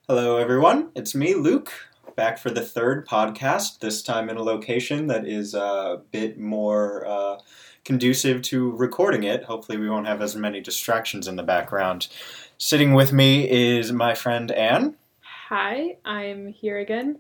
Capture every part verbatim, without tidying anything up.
Hello, everyone. It's me, Luke, back for the third podcast, this time in a location that is a bit more uh, conducive to recording it. Hopefully, we won't have as many distractions in the background. Sitting with me is my friend Anne. Hi, I'm here again.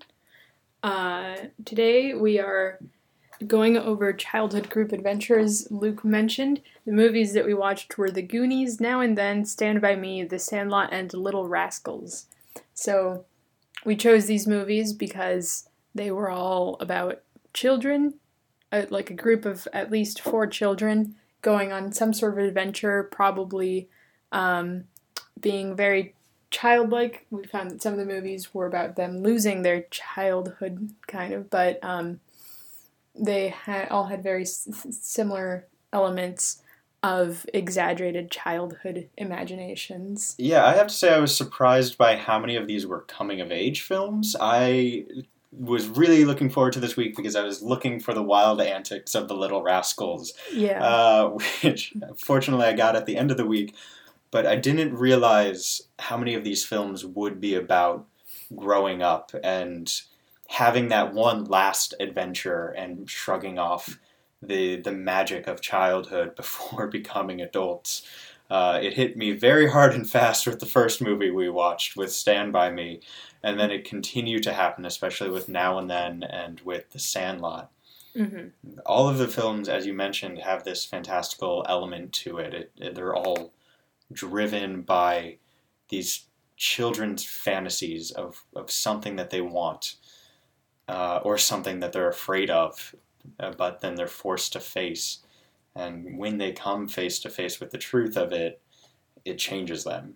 Uh, today we are going over childhood group adventures. Luke mentioned the movies that we watched were The Goonies, Now and Then, Stand By Me, The Sandlot, and Little Rascals. So we chose these movies because they were all about children, uh, like a group of at least four children going on some sort of adventure, probably um, being very childlike. We found that some of the movies were about them losing their childhood, kind of, but um, they had all had very s- similar elements of exaggerated childhood imaginations. Yeah, I have to say I was surprised by how many of these were coming-of-age films. I was really looking forward to this week because I was looking for the wild antics of the Little Rascals, Yeah. uh, which fortunately I got at the end of the week. But I didn't realize how many of these films would be about growing up and having that one last adventure and shrugging off the the magic of childhood before becoming adults. Uh, it hit me very hard and fast with the first movie we watched, with Stand By Me, and then it continued to happen, especially with Now and Then and with The Sandlot. Mm-hmm. All of the films, as you mentioned, have this fantastical element to it. it, it they're all driven by these children's fantasies of, of something that they want uh, or something that they're afraid of, uh, but then they're forced to face. And when they come face to face with the truth of it, it changes them.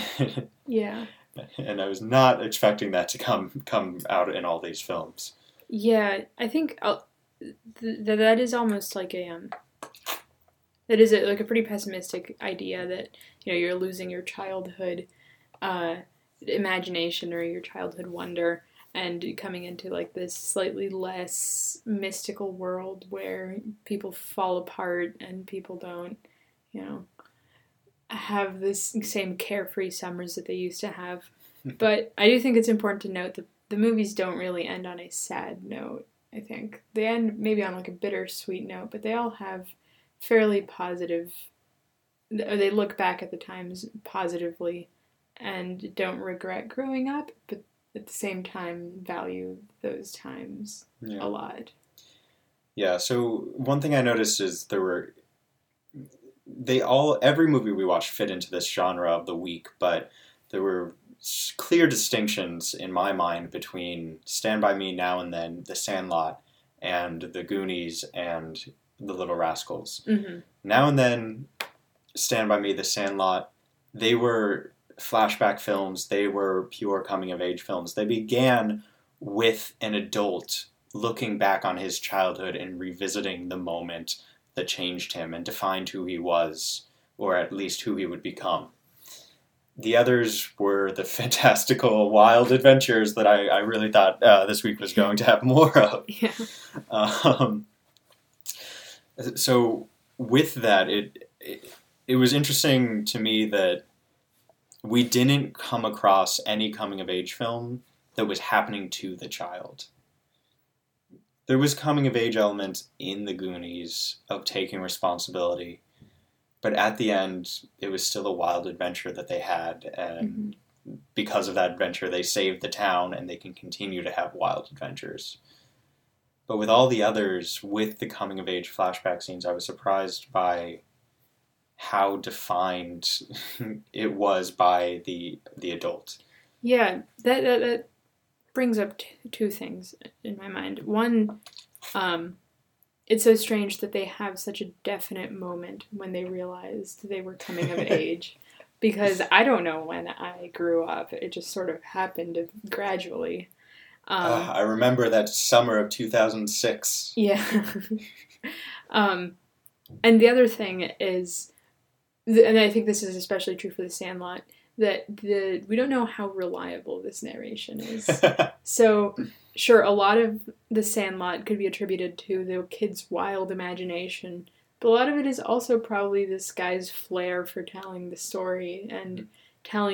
Yeah. And I was not expecting that to come come out in all these films. Yeah, I think uh, th- that is almost like a um, that is a, like a pretty pessimistic idea that you know you're losing your childhood uh, imagination or your childhood wonder and coming into like this slightly less mystical world where people fall apart and people don't, you know, have this same carefree summers that they used to have. But I do think it's important to note that the movies don't really end on a sad note, I think. They end maybe on like a bittersweet note, but they all have fairly positive, they look back at the times positively and don't regret growing up, but at the same time value those times Yeah. a lot. Yeah, so one thing I noticed is there were they all every movie we watched fit into this genre of the week, but there were clear distinctions in my mind between Stand By Me, Now and Then, The Sandlot, and The Goonies and The Little Rascals. Mm-hmm. Now and Then, Stand By Me, The Sandlot, they were flashback films. They were pure coming-of-age films. They began with an adult looking back on his childhood and revisiting the moment that changed him and defined who he was, or at least who he would become. The others were the fantastical, wild adventures that I, I really thought uh, this week was going to have more of. Yeah. Um, so with that, it, it it was interesting to me that we didn't come across any coming-of-age film that was happening to the child. There was coming-of-age elements in The Goonies of taking responsibility, but at the end, it was still a wild adventure that they had, and mm-hmm. because of that adventure, they saved the town, and they can continue to have wild adventures. But with all the others, with the coming-of-age flashback scenes, I was surprised by how defined it was by the the adult. Yeah, that that, that brings up t- two things in my mind. One, um, it's so strange that they have such a definite moment when they realized they were coming of age. Because I don't know when I grew up. It just sort of happened gradually. Um, uh, I remember that summer of two thousand six. Yeah. um, and the other thing is, and I think this is especially true for The Sandlot, that the we don't know how reliable this narration is. So, sure, a lot of The Sandlot could be attributed to the kid's wild imagination, but a lot of it is also probably this guy's flair for telling the story and telling it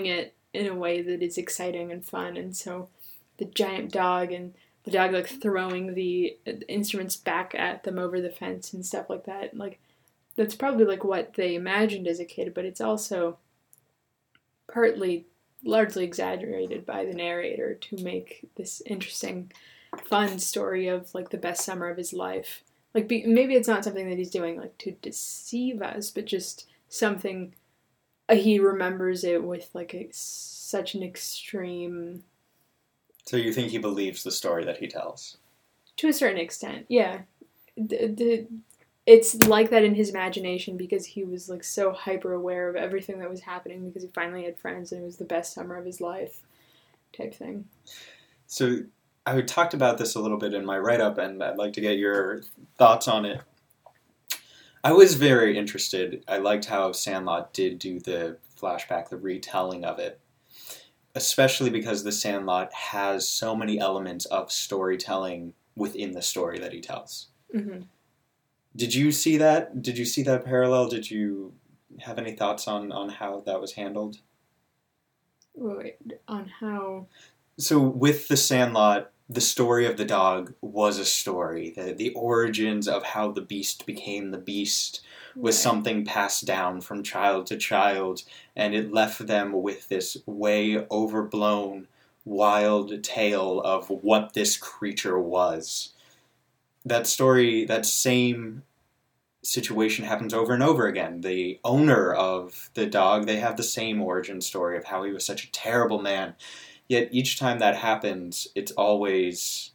in a way that is exciting and fun. And so the giant dog and the dog like throwing the instruments back at them over the fence and stuff like that, like that's probably like what they imagined as a kid, but it's also partly largely exaggerated by the narrator to make this interesting, fun story of like the best summer of his life. Like be, maybe it's not something that he's doing like to deceive us, but just something uh, he remembers it with like a, such an extreme. So you think he believes the story that he tells? To a certain extent, yeah. The, the, it's like that in his imagination because he was like so hyper aware of everything that was happening because he finally had friends and it was the best summer of his life type thing. So I talked about this a little bit in my write-up, and I'd like to get your thoughts on it. I was very interested. I liked how Sandlot did do the flashback, the retelling of it, especially because The Sandlot has so many elements of storytelling within the story that he tells. Mm-hmm. Did you see that? Did you see that parallel? Did you have any thoughts on, on how that was handled? Wait, on how... So with The Sandlot, the story of the dog was a story. The, the origins of how the beast became the beast was right. something passed down from child to child, and it left them with this way overblown, wild tale of what this creature was. That story, that same situation happens over and over again. The owner of the dog, they have the same origin story of how he was such a terrible man. Yet each time that happens, it's always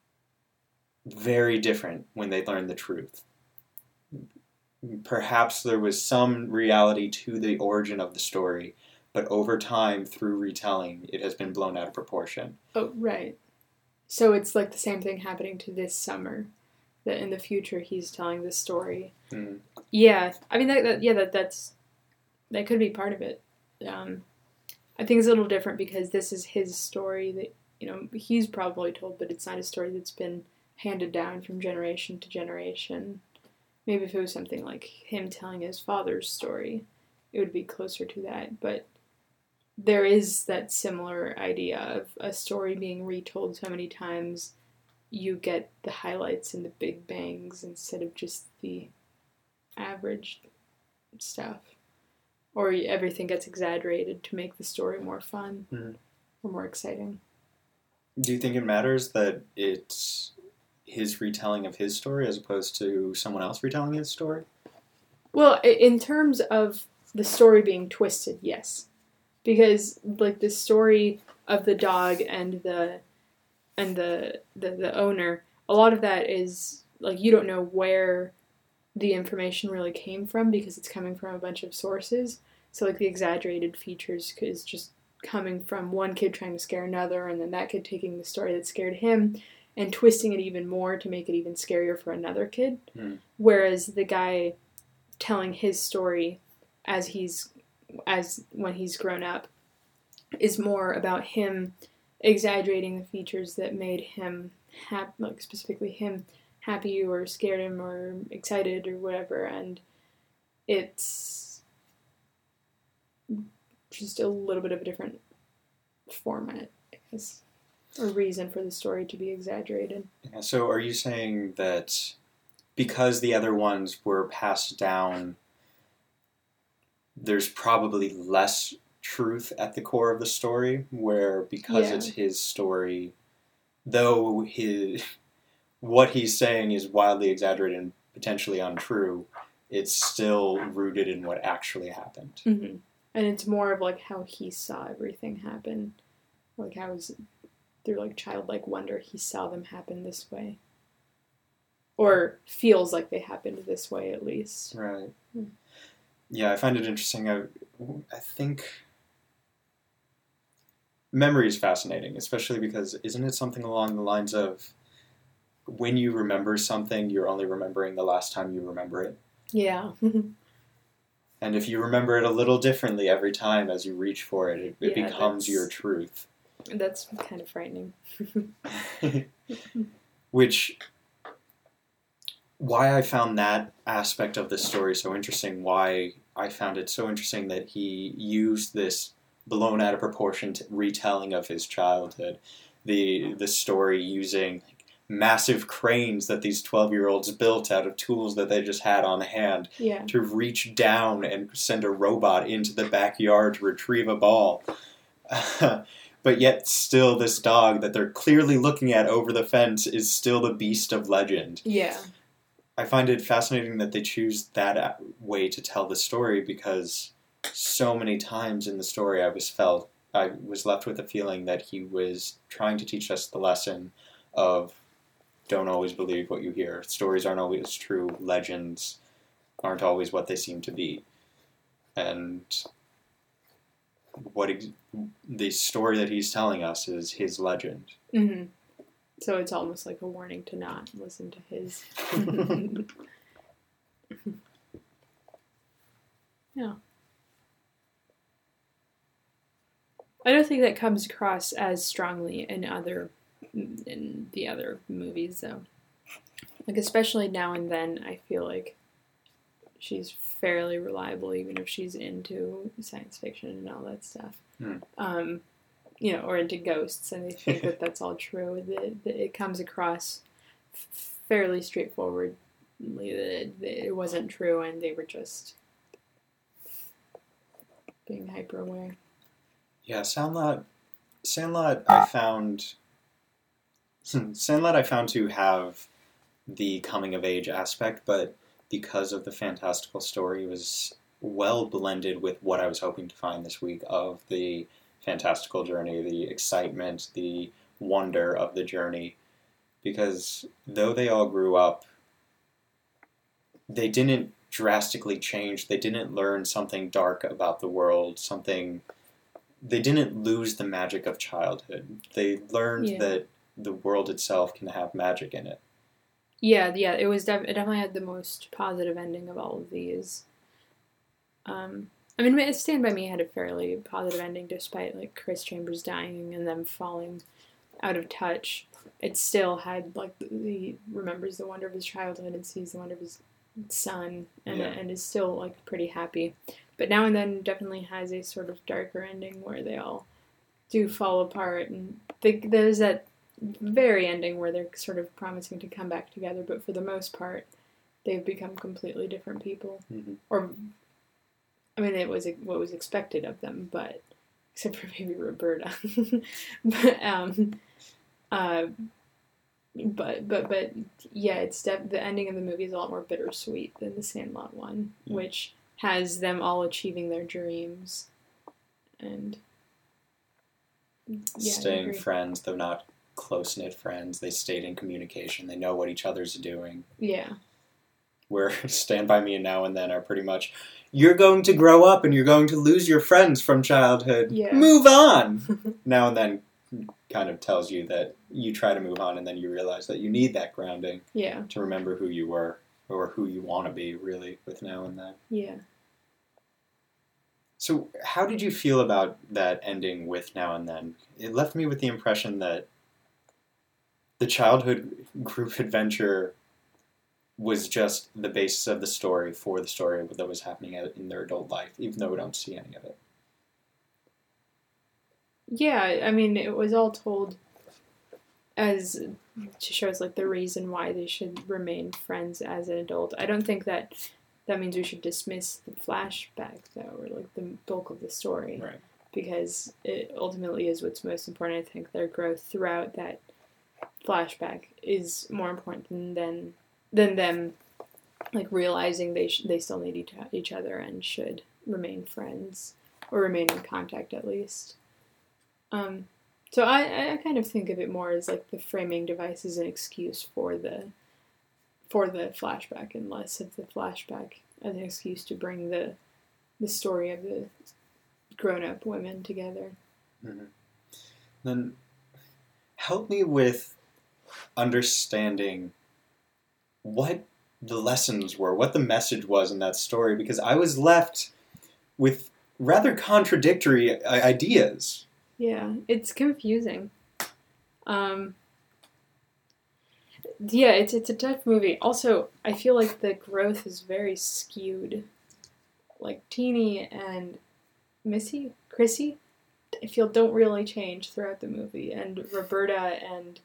very different when they learn the truth. Perhaps there was some reality to the origin of the story, but over time, through retelling, it has been blown out of proportion. Oh, right. So it's like the same thing happening to this summer, that in the future he's telling this story. Mm. Yeah, I mean, that, that yeah, that that's that could be part of it. Um, I think it's a little different because this is his story that, you know, he's probably told, but it's not a story that's been handed down from generation to generation. Maybe if it was something like him telling his father's story, it would be closer to that. But there is that similar idea of a story being retold so many times, you get the highlights and the big bangs instead of just the average stuff. Or everything gets exaggerated to make the story more fun mm-hmm. or more exciting. Do you think it matters that it's his retelling of his story as opposed to someone else retelling his story? Well, in terms of the story being twisted, yes. Because, like, the story of the dog and the and the, the, the owner, a lot of that is, like, you don't know where the information really came from because it's coming from a bunch of sources. So, like, the exaggerated features is just coming from one kid trying to scare another, and then that kid taking the story that scared him and twisting it even more to make it even scarier for another kid. Mm. Whereas the guy telling his story as he's as when he's grown up is more about him exaggerating the features that made him happy, like specifically him happy or scared him or excited or whatever, and it's just a little bit of a different format, I guess, or reason for the story to be exaggerated. Yeah, so are you saying that because the other ones were passed down, there's probably less truth at the core of the story, where because yeah. it's his story, though his what he's saying is wildly exaggerated and potentially untrue, it's still rooted in what actually happened. Mm-hmm. And it's more of like how he saw everything happen, like how was through like childlike wonder he saw them happen this way, or feels like they happened this way at least. Right. Mm. Yeah, I find it interesting. I, I think memory is fascinating, especially because isn't it something along the lines of when you remember something, you're only remembering the last time you remember it? Yeah. And if you remember it a little differently every time as you reach for it, it, it yeah, becomes your truth. That's kind of frightening. Which, why I found that aspect of the story so interesting, why I found it so interesting that he used this blown out of proportion t- retelling of his childhood. The the story using massive cranes that these twelve-year-olds built out of tools that they just had on hand Yeah. to reach down and send a robot into the backyard to retrieve a ball. But yet still this dog that they're clearly looking at over the fence is still the beast of legend. Yeah. I find it fascinating that they choose that way to tell the story, because so many times in the story I was felt I was left with a feeling that he was trying to teach us the lesson of don't always believe what you hear. Stories aren't always true. Legends aren't always what they seem to be. And what ex- the story that he's telling us is his legend. Mm-hmm. So it's almost like a warning to not listen to his. Yeah. I don't think that comes across as strongly in other in the other movies, though. Like, especially Now and Then, I feel like she's fairly reliable, even if she's into science fiction and all that stuff. Hmm. Um, you know, or into ghosts, and I think that that's all true. That, that it comes across f- fairly straightforwardly that it, that it wasn't true, and they were just being hyper aware. Yeah, Sandlot. Sandlot, I found. Sandlot, I found to have the coming of age aspect, but because of the fantastical story, it was well blended with what I was hoping to find this week of the fantastical journey, the excitement, the wonder of the journey. Because though they all grew up, they didn't drastically change. They didn't learn something dark about the world, something. They didn't lose the magic of childhood. They learned Yeah. that the world itself can have magic in it. Yeah, yeah, it was def- it definitely had the most positive ending of all of these. Um, I mean, Stand By Me had a fairly positive ending, despite like Chris Chambers dying and them falling out of touch. It still had like he remembers the wonder of his childhood and sees the wonder of his son, and Yeah. and is still like pretty happy. But Now and Then definitely has a sort of darker ending where they all do fall apart, and they, there's that very ending where they're sort of promising to come back together, but for the most part, they've become completely different people. Mm-hmm. Or, I mean, it was what was expected of them, but except for maybe Roberta. but um, uh, but but but yeah, it's def- the ending of the movie is a lot more bittersweet than the Sandlot one, Mm. which has them all achieving their dreams, and yeah, I Staying agree. friends, though not close-knit friends. They stayed in communication. They know what each other's doing. Yeah. Where Stand By Me and Now and Then are pretty much, you're going to grow up and you're going to lose your friends from childhood. Yeah. Move on! Now and Then kind of tells you that you try to move on and then you realize that you need that grounding Yeah. to remember who you were or who you want to be, really, with Now and Then. Yeah. So how did you feel about that ending with Now and Then? It left me with the impression that the childhood group adventure was just the basis of the story for the story that was happening in their adult life, even though we don't see any of it. Yeah, I mean, it was all told as to show us like the reason why they should remain friends as an adult. I don't think that that means we should dismiss the flashback though, or like the bulk of the story, Right. because it ultimately is what's most important. I think their growth throughout that flashback is more important than than, than them like realizing they sh- they still need each, each other and should remain friends or remain in contact at least. Um, so I, I kind of think of it more as like the framing device as an excuse for the for the flashback, and less of the flashback as an excuse to bring the the story of the grown up women together. Mm-hmm. Then help me with understanding what the lessons were, what the message was in that story, because I was left with rather contradictory ideas. Yeah, it's confusing. Um, yeah, it's it's a tough movie. Also, I feel like the growth is very skewed. Like Teeny and Missy, Chrissy, I feel don't really change throughout the movie, and Roberta and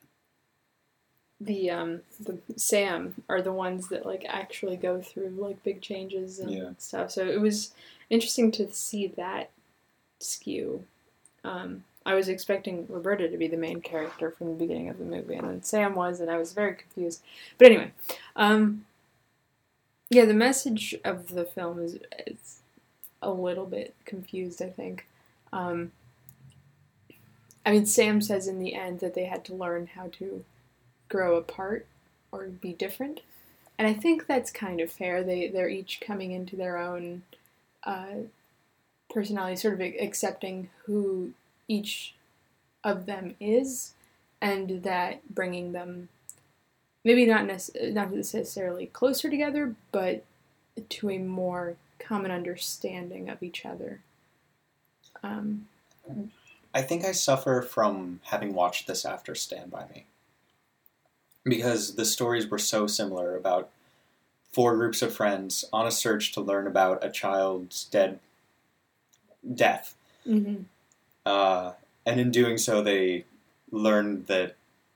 the um the Sam are the ones that like actually go through like big changes and Yeah. stuff. So it was interesting to see that skew. Um, I was expecting Roberta to be the main character from the beginning of the movie, and then Sam was, and I was very confused. But anyway, um, yeah, the message of the film is, is a little bit confused, I think. Um, I mean, Sam says in the end that they had to learn how to grow apart or be different, and I think that's kind of fair. They they're each coming into their own uh, personality, sort of accepting who each of them is, and that bringing them maybe not nece- not necessarily closer together, but to a more common understanding of each other. Um, I think I suffer from having watched this after Stand By Me. Because the stories were so similar about four groups of friends on a search to learn about a child's dead death. mm-hmm. Uh, and in doing so, they learned that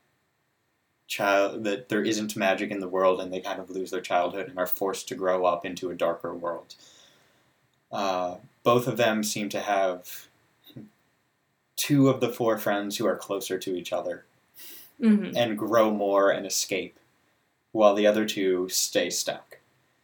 child that there isn't magic in the world, and they kind of lose their childhood and are forced to grow up into a darker world. Uh, both of them seem to have two of the four friends who are closer to each other Mm-hmm. and grow more and escape, while the other two stay stuck.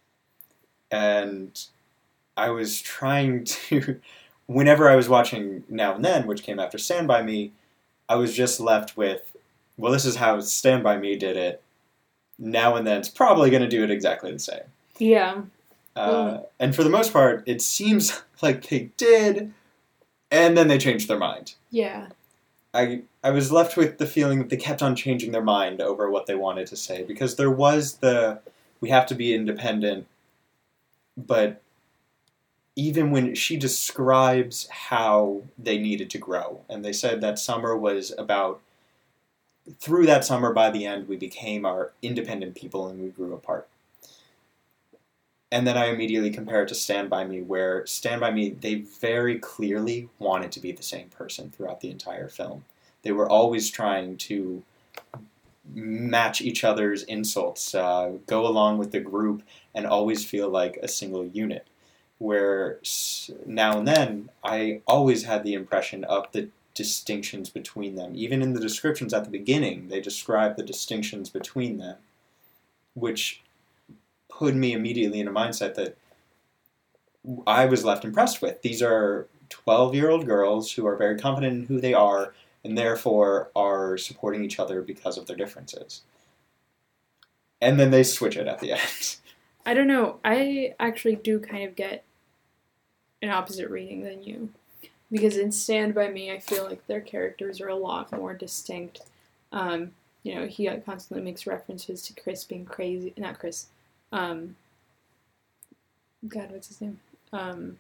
And I was trying to, whenever I was watching Now and Then, which came after Stand By Me, I was just left with, well, this is how Stand By Me did it. Now and Then's probably going to do it exactly the same. Yeah. Uh, Mm. And for the most part, it seems like they did, and then they changed their mind. Yeah. I I was left with the feeling that they kept on changing their mind over what they wanted to say, because there was the, we have to be independent, but even when she describes how they needed to grow, and they said that summer was about, through that summer, by the end, we became our independent people and we grew apart. And then I immediately compare it to Stand By Me, where Stand By Me, they very clearly wanted to be the same person throughout the entire film. They were always trying to match each other's insults, uh, go along with the group, and always feel like a single unit. Where Now and Then, I always had the impression of the distinctions between them. Even in the descriptions at the beginning, they describe the distinctions between them, which put me immediately in a mindset that I was left impressed with. These are twelve-year-old girls who are very confident in who they are, and therefore are supporting each other because of their differences. And then they switch it at the end. I don't know. I actually do kind of get an opposite reading than you. Because in Stand By Me, I feel like their characters are a lot more distinct. Um, you know, he constantly makes references to Chris being crazy. Not Chris. Um, God, what's his name? Um,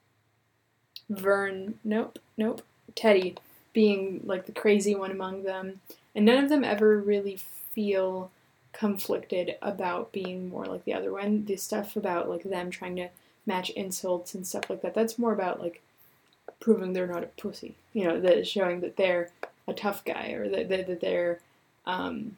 Vern. Nope. Nope. Teddy being like the crazy one among them. And none of them ever really feel conflicted about being more like the other one. The stuff about like them trying to match insults and stuff like that, that's more about like proving they're not a pussy. You know, that showing that they're a tough guy, or that, that, that they're um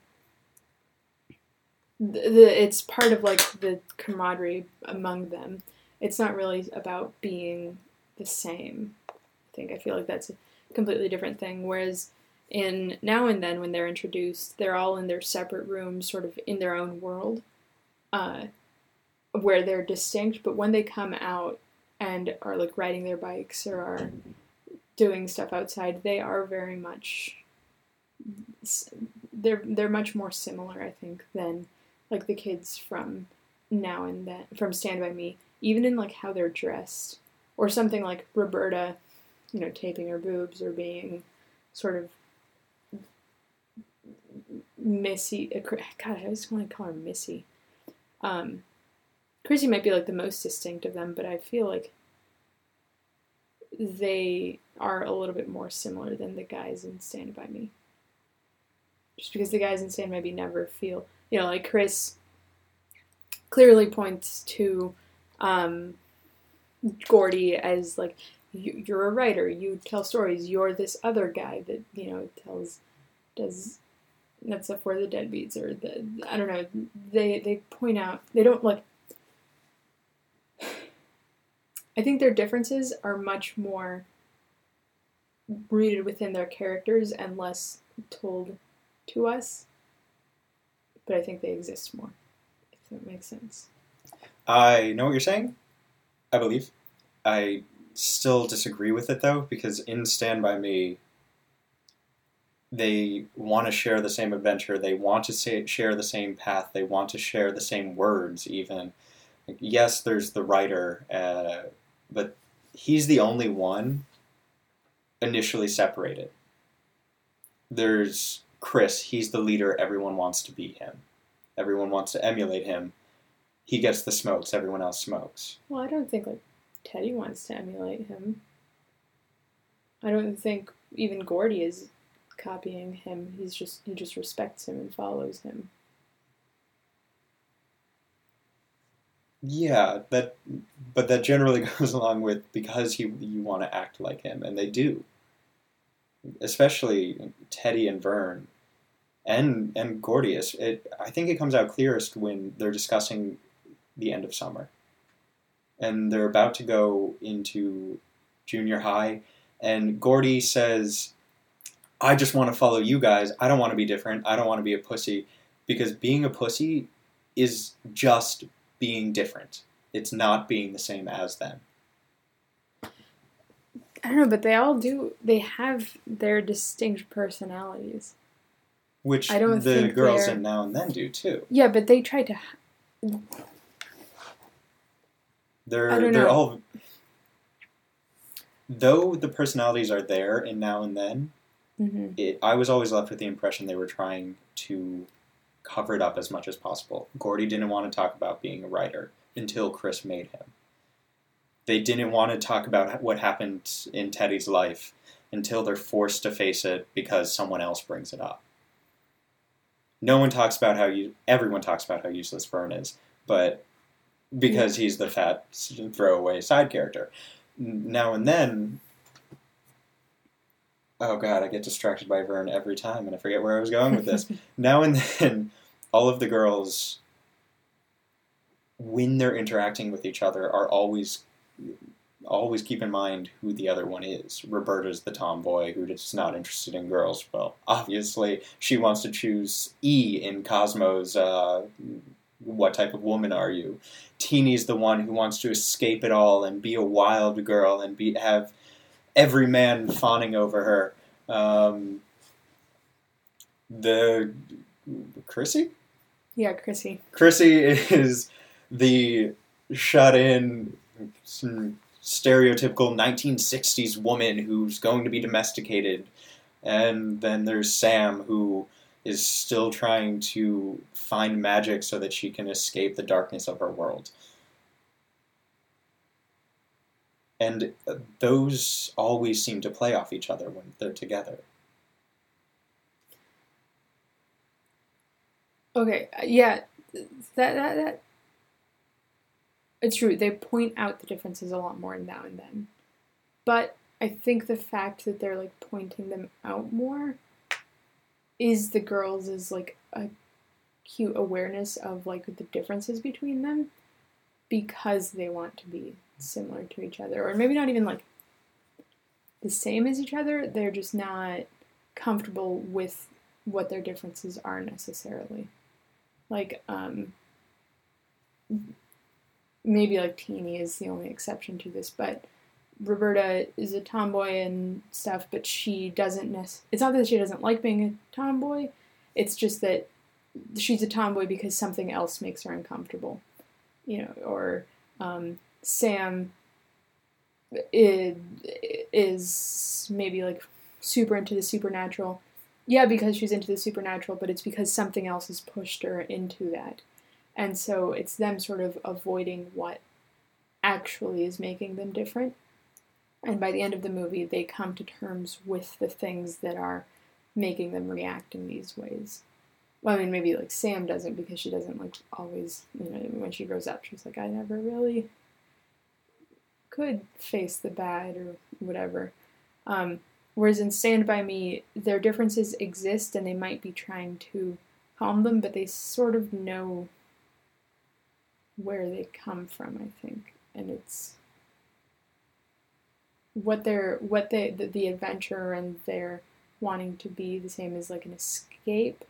the, the it's part of like the camaraderie among them. It's not really about being the same. I think I feel like that's a completely different thing. Whereas in Now and Then, when they're introduced, they're all in their separate rooms, sort of in their own world, uh, where they're distinct. But when they come out and are like riding their bikes or are doing stuff outside, they are very much they're they're much more similar, I think, than like the kids from Now and Then, from Stand By Me, even in like how they're dressed, or something like Roberta, you know, taping her boobs or being sort of Missy. God, I just want to call her Missy. Um, Chrissy might be like the most distinct of them, but I feel like they are a little bit more similar than the guys in Stand By Me. Just because the guys in Stand By Me never feel, you know, like Chris clearly points to um, Gordy as like you, you're a writer, you tell stories, you're this other guy that, you know, tells, does that stuff for the deadbeats, or the, I don't know, they, they point out, they don't, like, I think their differences are much more rooted within their characters and less told to us, but I think they exist more, if that makes sense. I know what you're saying, I believe. I still disagree with it, though, because in Stand By Me, they want to share the same adventure, they want to say, share the same path, they want to share the same words, even. Like, yes, there's the writer, uh, but he's the only one initially separated. There's Chris, he's the leader, everyone wants to be him. Everyone wants to emulate him. He gets the smokes, everyone else smokes. Well, I don't think, like, Teddy wants to emulate him. I don't think even Gordy is copying him. He's just he just respects him and follows him. Yeah, that, but that generally goes along with because he you want to act like him, and they do. Especially Teddy and Vern, and and Gordius. It I think it comes out clearest when they're discussing the end of summer, and they're about to go into junior high, and Gordy says, I just want to follow you guys. I don't want to be different. I don't want to be a pussy. Because being a pussy is just being different. It's not being the same as them. I don't know, but they all do, they have their distinct personalities. Which I don't the think girls they're... in Now and Then do, too. Yeah, but they try to... They're, I don't they're know. all... Though the personalities are there in Now and Then, mm-hmm. it, I was always left with the impression they were trying to cover it up as much as possible. Gordy didn't want to talk about being a writer until Chris made him. They didn't want to talk about what happened in Teddy's life until they're forced to face it because someone else brings it up. No one talks about how you... Everyone talks about how useless Vern is, but because yeah. he's the fat throwaway side character. Now and Then... Oh god, I get distracted by Vern every time and I forget where I was going with this. Now and Then, all of the girls, when they're interacting with each other, are always... always keep in mind who the other one is. Roberta's the tomboy who's just not interested in girls. Well, obviously, she wants to choose E in Cosmo's uh, What Type of Woman Are You? Teeny's the one who wants to escape it all and be a wild girl and be have every man fawning over her. Um, the... Chrissy? Yeah, Chrissy. Chrissy is the shut-in... stereotypical nineteen sixties woman who's going to be domesticated. And then there's Sam, who is still trying to find magic so that she can escape the darkness of her world. And those always seem to play off each other when they're together. Okay, yeah, that, that, that, it's true, they point out the differences a lot more Now and Then. But I think the fact that they're, like, pointing them out more is the girls' is, like, a cute awareness of, like, the differences between them because they want to be similar to each other. Or maybe not even, like, the same as each other, they're just not comfortable with what their differences are necessarily. Like, um... maybe, like, Teeny is the only exception to this, but Roberta is a tomboy and stuff, but she doesn't necessarily... It's not that she doesn't like being a tomboy, it's just that she's a tomboy because something else makes her uncomfortable. You know, or um, Sam is, is maybe, like, super into the supernatural. Yeah, because she's into the supernatural, but it's because something else has pushed her into that. And so it's them sort of avoiding what actually is making them different. And by the end of the movie, they come to terms with the things that are making them react in these ways. Well, I mean, maybe, like, Sam doesn't because she doesn't, like, always, you know, when she grows up, she's like, I never really could face the bad or whatever. Um, whereas in Stand By Me, their differences exist and they might be trying to calm them, but they sort of know where they come from, I think. And it's what they're, what they, the, the adventure and their wanting to be the same as like an escape.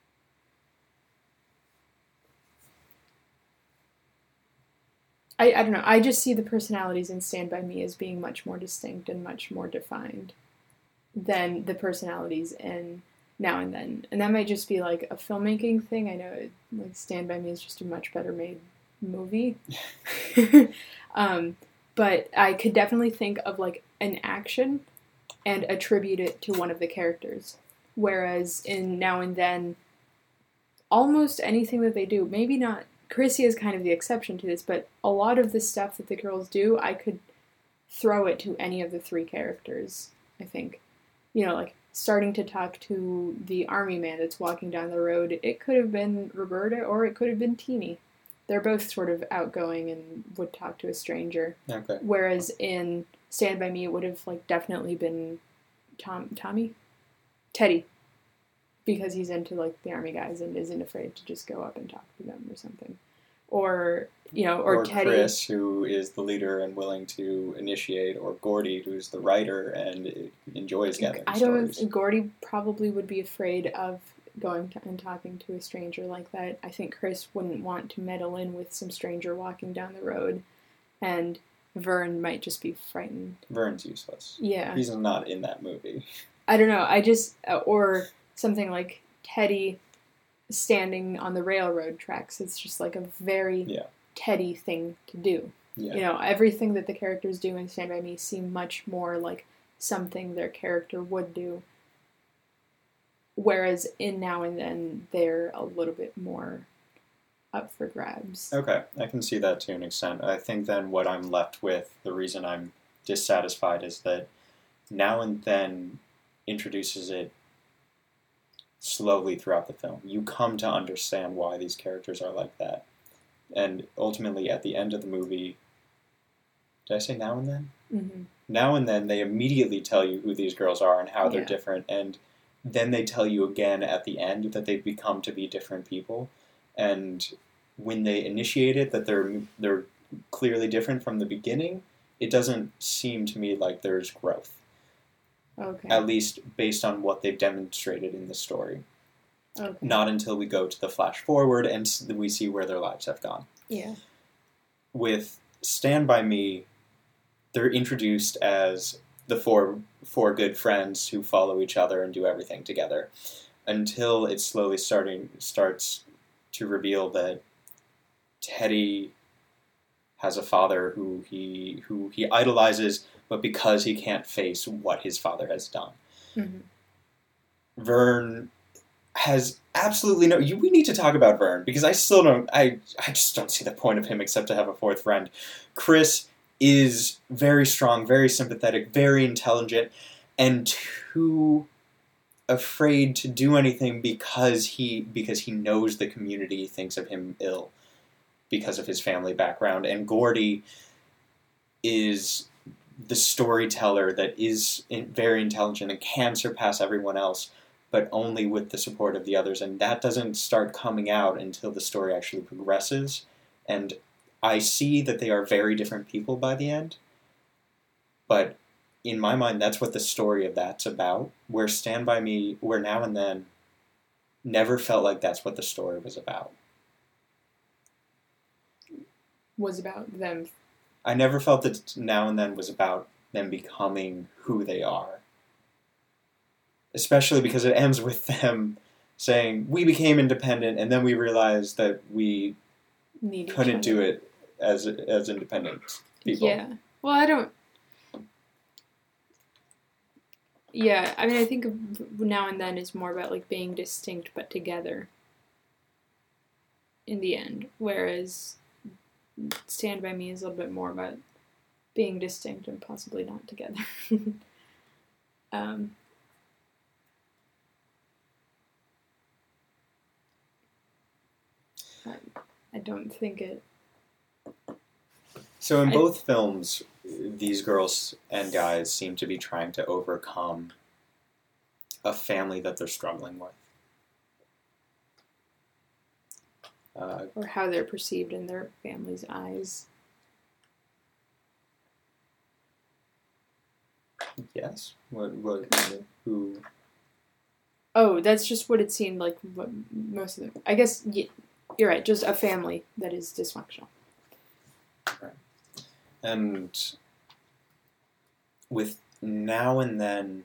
I, I don't know. I just see the personalities in Stand By Me as being much more distinct and much more defined than the personalities in Now and Then. And that might just be like a filmmaking thing. I know it, like Stand By Me is just a much better made movie. um, but I could definitely think of like an action and attribute it to one of the characters. Whereas in Now and Then, almost anything that they do, maybe not, Chrissy is kind of the exception to this, but a lot of the stuff that the girls do, I could throw it to any of the three characters, I think. You know, like, starting to talk to the army man that's walking down the road, it could have been Roberta or it could have been Teeny. They're both sort of outgoing and would talk to a stranger. Okay. Whereas in Stand By Me, it would have, like, definitely been Tom, Tommy? Teddy. Because he's into, like, the army guys and isn't afraid to just go up and talk to them or something. Or, you know, or, or Teddy. Chris, who is the leader and willing to initiate, or Gordy, who's the writer and enjoys gathering I don't, stories. Gordy probably would be afraid of going to, and talking to a stranger like that. I think Chris wouldn't want to meddle in with some stranger walking down the road. And Vern might just be frightened. Vern's useless. Yeah. He's not in that movie. I don't know. I just, uh, or something like Teddy standing on the railroad tracks. It's just like a very yeah. Teddy thing to do. Yeah. You know, everything that the characters do in Stand By Me seem much more like something their character would do. Whereas in Now and Then, they're a little bit more up for grabs. Okay, I can see that to an extent. I think then what I'm left with, the reason I'm dissatisfied is that Now and Then introduces it slowly throughout the film. You come to understand why these characters are like that. And ultimately, at the end of the movie, did I say Now and Then? Mm-hmm. Now and Then, they immediately tell you who these girls are and how they're Yeah. different. And then they tell you again at the end that they've become to be different people. And when they initiate it, that they're they're clearly different from the beginning, it doesn't seem to me like there's growth. Okay. At least based on what they've demonstrated in the story. Okay. Not until we go to the flash forward and we see where their lives have gone. Yeah. With Stand By Me, they're introduced as the four four good friends who follow each other and do everything together, until it slowly starting starts to reveal that Teddy has a father who he who he idolizes, but because he can't face what his father has done. Mm-hmm. Vern has absolutely no... You, we need to talk about Vern, because I still don't... I, I just don't see the point of him except to have a fourth friend. Chris is very strong, very sympathetic, very intelligent, and too afraid to do anything because he because he knows the community thinks of him ill because of his family background. And Gordy is the storyteller that is very intelligent and can surpass everyone else, but only with the support of the others. And that doesn't start coming out until the story actually progresses. And I see that they are very different people by the end, but in my mind, that's what the story of that's about. Where Stand By Me, where Now and Then, never felt like that's what the story was about. Was about them. I never felt that Now and Then was about them becoming who they are. Especially because it ends with them saying, we became independent, and then we realized that we Need couldn't do it as as independent people. Yeah. Well, I don't... Yeah, I mean, I think Now and Then is more about, like, being distinct but together in the end, whereas Stand By Me is a little bit more about being distinct and possibly not together. um, I, I don't think it... So in I, both films, these girls and guys seem to be trying to overcome a family that they're struggling with. Uh, or how they're perceived in their family's eyes. yes. What? What? Who? Oh, that's just what it seemed like. What most of the, I guess y- you're right. Just a family that is dysfunctional. Right. And with Now and Then,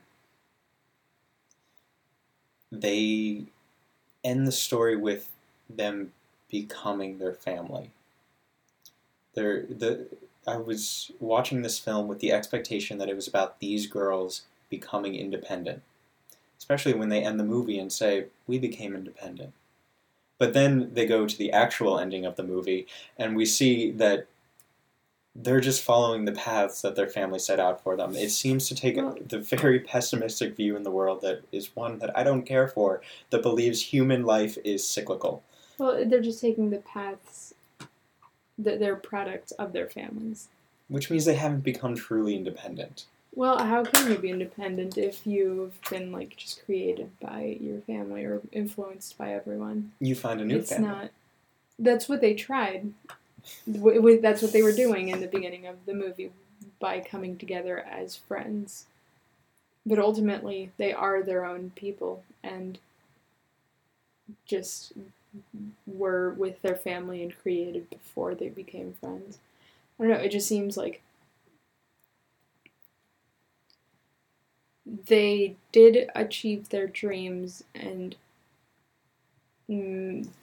they end the story with them becoming their family. They're, the I was watching this film with the expectation that it was about these girls becoming independent, especially when they end the movie and say, we became independent. But then they go to the actual ending of the movie, and we see that they're just following the paths that their family set out for them. It seems to take Well, the very pessimistic view in the world that is one that I don't care for, that believes human life is cyclical. Well, they're just taking the paths that they're products of their families. Which means they haven't become truly independent. Well, how can you be independent if you've been like just created by your family or influenced by everyone? You find a new it's family. Not. That's what they tried. That's what they were doing in the beginning of the movie by coming together as friends. But ultimately, they are their own people and just were with their family and created before they became friends. I don't know, it just seems like they did achieve their dreams and mm,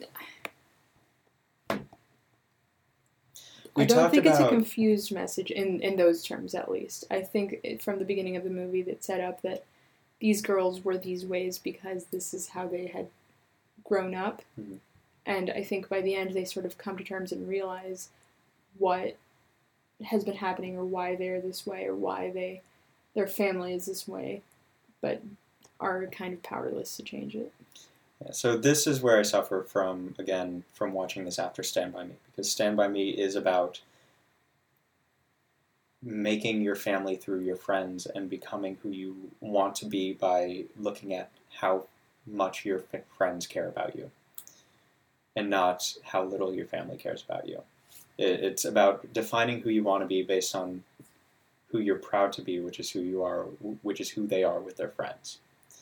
We I don't talked think it's a about- confused message in, in those terms, at least. I think it, from the beginning of the movie that set up that these girls were these ways because this is how they had grown up. Mhm. And I think by the end they sort of come to terms and realize what has been happening or why they're this way or why they their family is this way, but are kind of powerless to change it. Yeah, so this is where I suffer from, again, from watching this after Stand By Me. Because Stand By Me is about making your family through your friends and becoming who you want to be by looking at how much your f- friends care about you and not how little your family cares about you. It, it's about defining who you want to be based on who you're proud to be, which is who you are, which is who they are with their friends.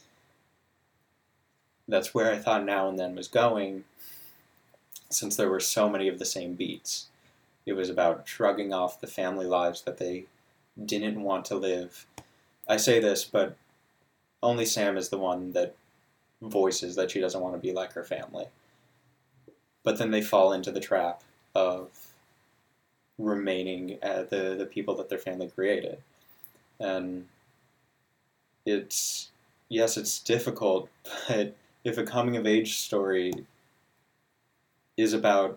That's where I thought Now and Then was going, since there were so many of the same beats. It was about shrugging off the family lives that they didn't want to live. I say this, but only Sam is the one that voices that she doesn't want to be like her family. But then they fall into the trap of remaining uh, the, the people that their family created. And it's, yes, it's difficult, but if a coming-of-age story is about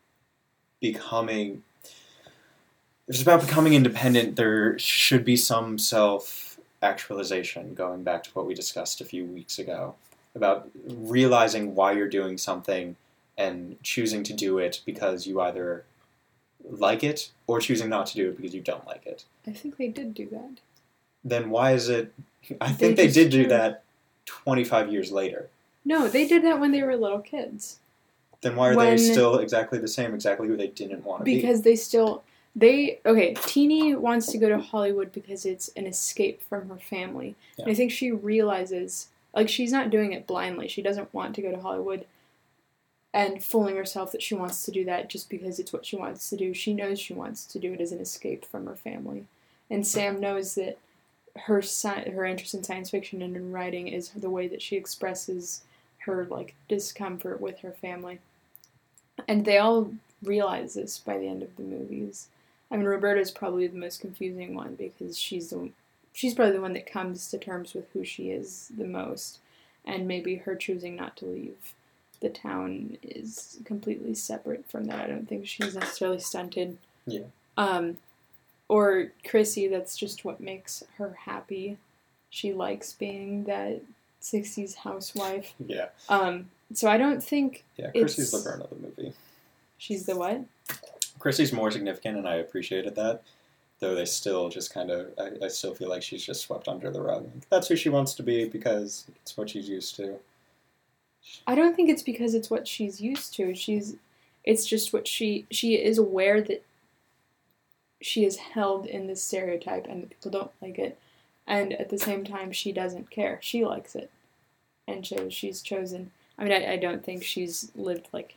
becoming, if it's about becoming independent, there should be some self-actualization, going back to what we discussed a few weeks ago, about realizing why you're doing something and choosing to do it because you either like it or choosing not to do it because you don't like it. I think they did do that. Then why is it... I They think they just did do do. that twenty-five years later. No, they did that when they were little kids. Then why are When- they still exactly the same, exactly who they didn't want to be? Because they still they okay, Teeny wants to go to Hollywood because it's an escape from her family. Yeah. And I think she realizes like she's not doing it blindly. She doesn't want to go to Hollywood and fooling herself that she wants to do that just because it's what she wants to do. She knows she wants to do it as an escape from her family. And Sam knows that her sci- her interest in science fiction and in writing is the way that she expresses her like discomfort with her family. And they all realize this by the end of the movies. I mean, Roberta's probably the most confusing one because she's the she's probably the one that comes to terms with who she is the most, and maybe her choosing not to leave the town is completely separate from that. I don't think she's necessarily stunted. Yeah. Um, or Chrissy, that's just what makes her happy. She likes being that sixties housewife. Yeah. Um, so I don't think Yeah, Chrissy's It's- the burn of the movie. she's the what? Chrissy's more significant, and I appreciated that. though they still just kind of, I, I still feel like she's just swept under the rug. That's who she wants to be because it's what she's used to. I don't think it's because it's what she's used to. She's, it's just what she, she is aware that she is held in this stereotype and that people don't like it. And at the same time, she doesn't care. She likes it. And so she's chosen. I mean, I, I don't think she's lived, like,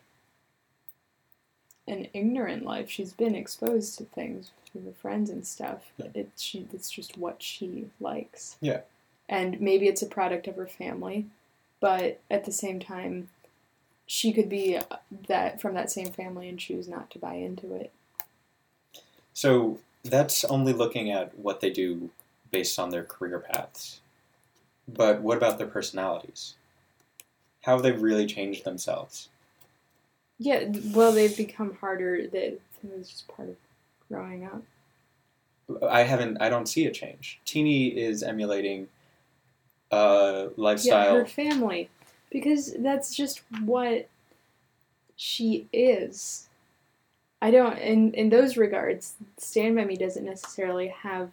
an ignorant life. She's been exposed to things through her friends and stuff. Yeah. It, she, it's just what she likes. Yeah. And maybe it's a product of her family, but at the same time, she could be that from that same family and choose not to buy into it. So that's only looking at what they do based on their career paths. But what about their personalities? How have they really changed themselves? Yeah, well, they've become harder. That was just part of growing up. I haven't. I don't see a change. Teeny is emulating a lifestyle. Yeah, her family, because that's just what she is. I don't. In in those regards, Stand By Me doesn't necessarily have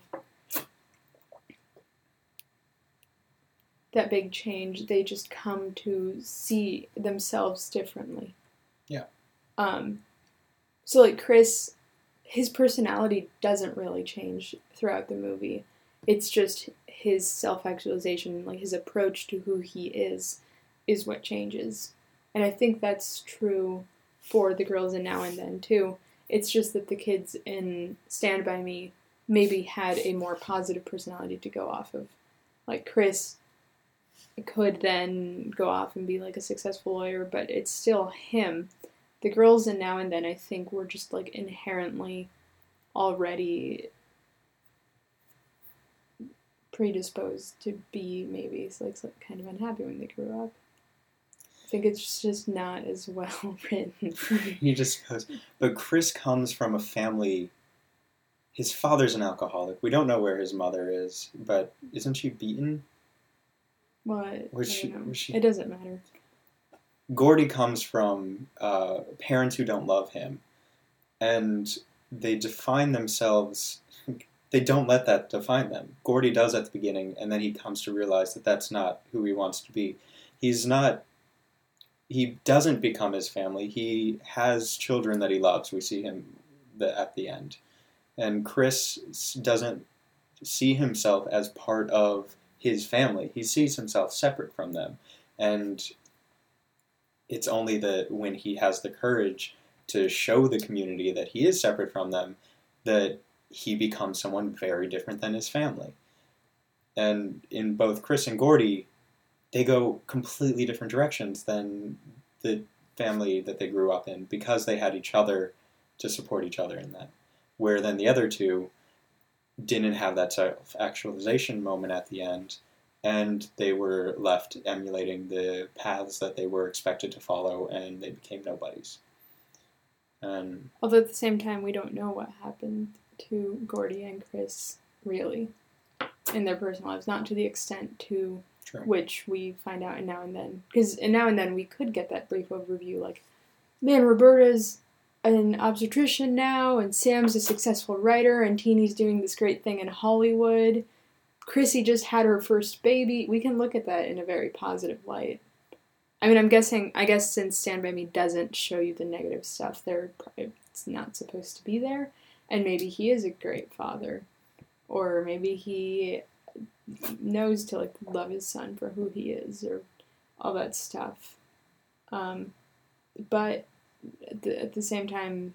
that big change. They just come to see themselves differently. Yeah. Um, so like Chris, his personality doesn't really change throughout the movie. It's just his self-actualization, like his approach to who he is, is what changes. And I think that's true for the girls in Now and Then too. It's just that the kids in Stand By Me maybe had a more positive personality to go off of. Like Chris could then go off and be like a successful lawyer, but it's still him. The girls in Now and Then, I think, were just like inherently already predisposed to be maybe like kind of unhappy when they grew up. I think it's just not as well written. He just goes, but Chris comes from a family. His father's an alcoholic. We don't know where his mother is, but isn't she beaten? What? Was I she, don't know. was she... It doesn't matter. Gordy comes from uh, parents who don't love him, and they define themselves. They don't let that define them. Gordy does at the beginning, and then he comes to realize that that's not who he wants to be. He's not. He doesn't become his family. He has children that he loves. We see him the, at the end, and Chris doesn't see himself as part of his family. He sees himself separate from them, and it's only that when he has the courage to show the community that he is separate from them that he becomes someone very different than his family. And in both Chris and Gordy, they go completely different directions than the family that they grew up in because they had each other to support each other in that. Where then the other two didn't have that self-actualization moment at the end, and they were left emulating the paths that they were expected to follow, and they became nobodies. And although at the same time, we don't know what happened to Gordy and Chris, really, in their personal lives. Not to the extent to True. Which we find out in Now and Then. Because in Now and Then, we could get that brief overview, like, man, Roberta's an obstetrician now, and Sam's a successful writer, and Teeny's doing this great thing in Hollywood. Chrissy just had her first baby. We can look at that in a very positive light. I mean, I'm guessing, I guess since Stand By Me doesn't show you the negative stuff, they're probably, it's not supposed to be there. And maybe he is a great father. Or maybe he knows to, like, love his son for who he is, or all that stuff. Um, but at the, at the same time,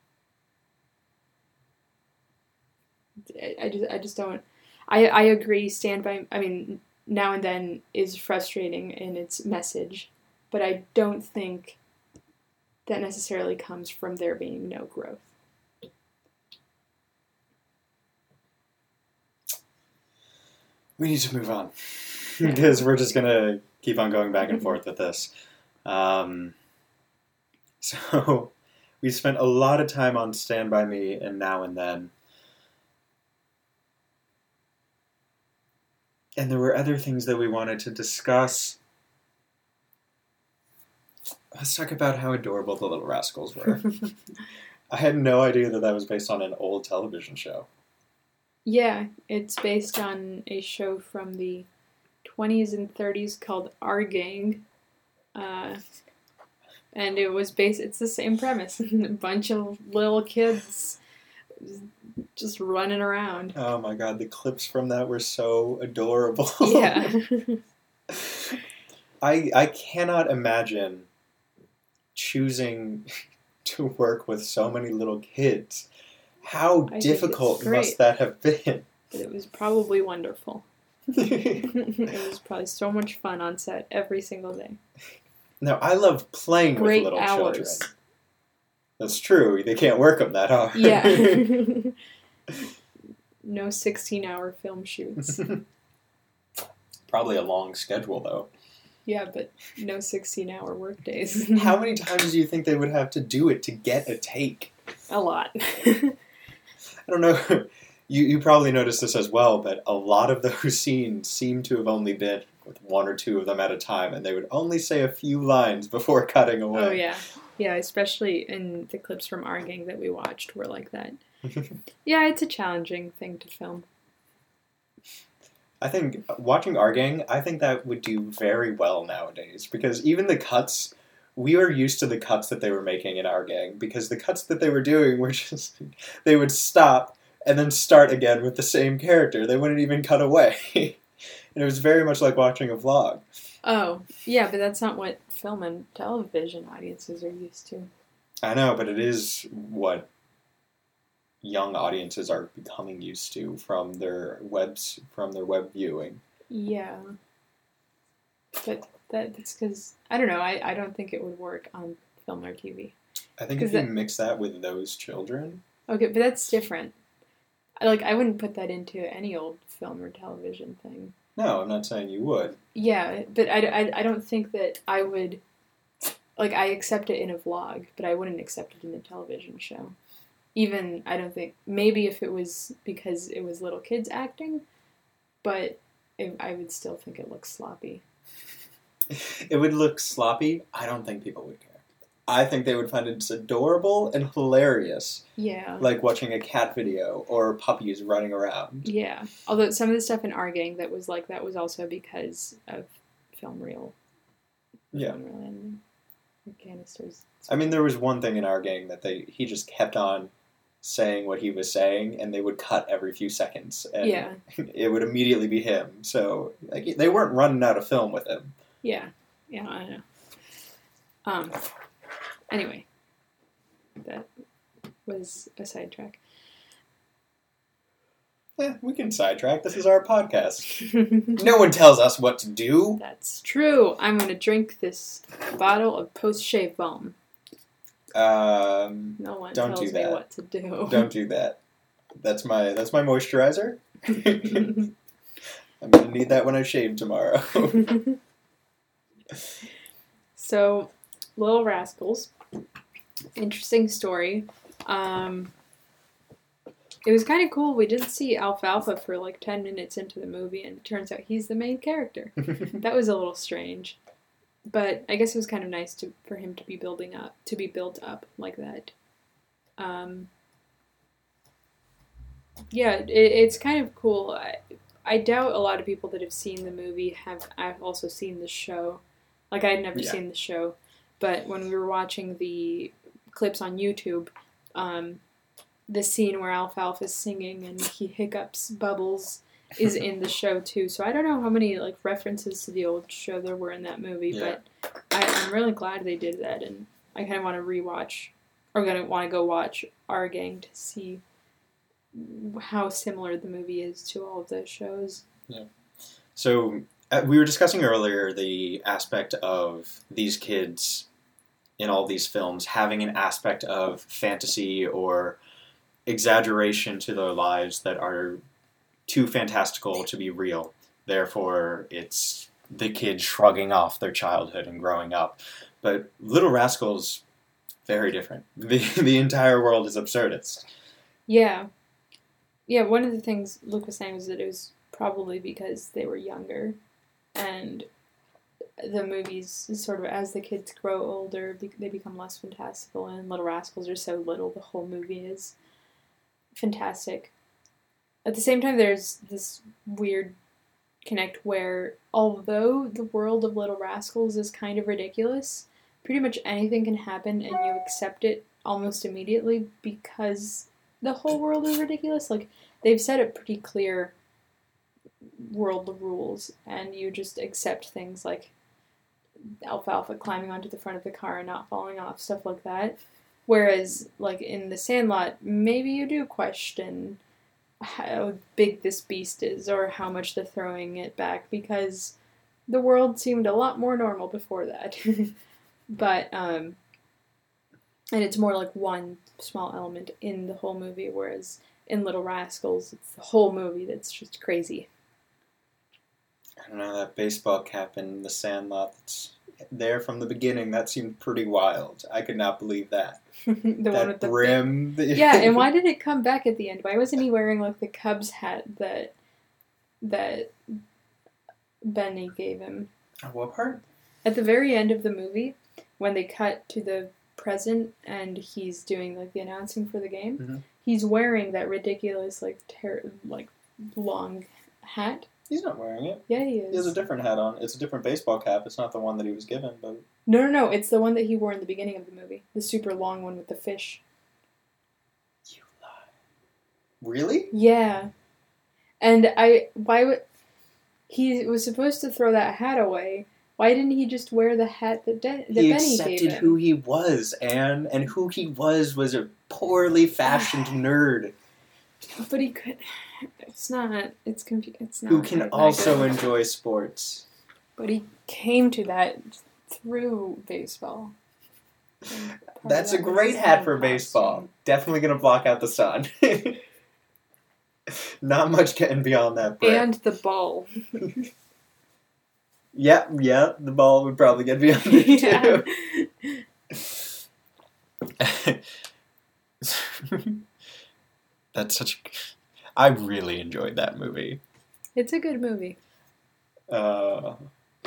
I, I just I just don't. I I agree. Stand By. I mean, Now and Then is frustrating in its message, but I don't think that necessarily comes from there being no growth. We need to move on because we're just gonna keep on going back and forth with this. Um, so we spent a lot of time on Stand By Me and Now and Then. And there were other things that we wanted to discuss. Let's talk about how adorable the Little Rascals were. I had no idea that that was based on an old television show. Yeah, it's based on a show from the twenties and thirties called Our Gang. Uh, and it was based, it's the same premise. A bunch of little kids just running around. Oh my god, the clips from that were so adorable. Yeah. I I cannot imagine choosing to work with so many little kids. How I difficult must that have been? But it was probably wonderful. It was probably so much fun on set every single day. No, I love playing Great with little hours. children. That's true. They can't work them that hard. Yeah. No sixteen-hour film shoots. Probably a long schedule, though. Yeah, but no sixteen-hour work days. How many times do you think they would have to do it to get a take? A lot. I don't know. You you probably noticed this as well, but a lot of those scenes seem to have only been with one or two of them at a time, and they would only say a few lines before cutting away. Oh, yeah. Yeah, especially in the clips from Our Gang that we watched were like that. Yeah, it's a challenging thing to film. I think watching Our Gang, I think that would do very well nowadays, because even the cuts, we were used to the cuts that they were making in Our Gang, because the cuts that they were doing were just, they would stop and then start again with the same character. They wouldn't even cut away. And it was very much like watching a vlog. Oh, yeah, but that's not what film and television audiences are used to. I know, but it is what young audiences are becoming used to from their webs from their web viewing. Yeah. But that, that's because, I don't know, I, I don't think it would work on film or T V. I think if you that, mix that with those children... Okay, but that's different. Like, I wouldn't put that into any old film or television thing. No, I'm not saying you would. Yeah, but I, I, I don't think that I would... Like, I accept it in a vlog, but I wouldn't accept it in a television show. Even, I don't think... Maybe if it was because it was little kids acting, but it, I would still think it looks sloppy. It would look sloppy. I don't think people would care. I think they would find it adorable and hilarious. Yeah. Like watching a cat video or puppies running around. Yeah. Although some of the stuff in Our Gang that was like that was also because of film reel. Yeah. Film reel and canisters. I mean, there was one thing in Our Gang that they he just kept on saying what he was saying, and they would cut every few seconds. And yeah. It would immediately be him. So like they weren't running out of film with him. Yeah. Yeah, I know. Um... Anyway, that was a sidetrack. Yeah, we can sidetrack. This is our podcast. No one tells us what to do. That's true. I'm going to drink this bottle of post-shave balm. Um, no one don't tells do that. me what to do. Don't do that. That's my that's my moisturizer. I'm going to need that when I shave tomorrow. So, Little Rascals. Interesting story. Um, it was kind of cool. We did see Alfalfa for like ten minutes into the movie, and it turns out he's the main character. That was a little strange. But I guess it was kind of nice to for him to be building up, to be built up like that. Um, yeah, it, it's kind of cool. I, I doubt a lot of people that have seen the movie have I've also seen the show. Like, I had never yeah. seen the show. But when we were watching the clips on YouTube, um, the scene where Alfalfa's singing and he hiccups bubbles is in the show too. So I don't know how many like references to the old show there were in that movie, yeah. but I, I'm really glad they did that, and I kind of want to rewatch, or gonna want to go watch Our Gang to see how similar the movie is to all of those shows. Yeah. So uh, we were discussing earlier the aspect of these kids in all these films having an aspect of fantasy or exaggeration to their lives that are too fantastical to be real. Therefore, it's the kid shrugging off their childhood and growing up. But Little Rascals, very different. The, the entire world is absurdist. Yeah. Yeah, one of the things Luke was saying was that it was probably because they were younger, and the movies, sort of, as the kids grow older, they become less fantastical, and Little Rascals are so little, the whole movie is fantastic. at the same time, there's this weird connect where, although the world of Little Rascals is kind of ridiculous, pretty much anything can happen and you accept it almost immediately because the whole world is ridiculous. Like, they've set a pretty clear world rules, and you just accept things like Alfalfa climbing onto the front of the car and not falling off, stuff like that. Whereas, like, in The Sandlot, maybe you do question how big this beast is or how much they're throwing it back, because the world seemed a lot more normal before that. But, um, and it's more like one small element in the whole movie, whereas in Little Rascals, it's the whole movie that's just crazy. I don't know, that baseball cap in The Sandlot that's there from the beginning, that seemed pretty wild. I could not believe that. the that one with the brim. big... Yeah, and why did it come back at the end? Why wasn't he wearing like the Cubs hat that that Benny gave him? What part? At the very end of the movie, when they cut to the present and he's doing like the announcing for the game, mm-hmm. he's wearing that ridiculous like ter- like long hat. He's not wearing it. Yeah, he is. He has a different hat on. It's a different baseball cap. It's not the one that he was given, but... No, no, no. It's the one that he wore in the beginning of the movie. The super long one with the fish. You lie. Really? Yeah. And I... Why would... He was supposed to throw that hat away. Why didn't he just wear the hat that, De- that he Benny gave him? He accepted who he was, Anne. And who he was was a poorly fashioned nerd. But he could... It's not... It's confu- It's not... Who can also enjoy sports. But he came to that through baseball. That's that a great hat for baseball. costume. Definitely going to block out the sun. Not much getting beyond that brick. And the ball. yeah, yeah, the ball would probably get beyond it too. That's such a... I really enjoyed that movie. It's a good movie. Uh,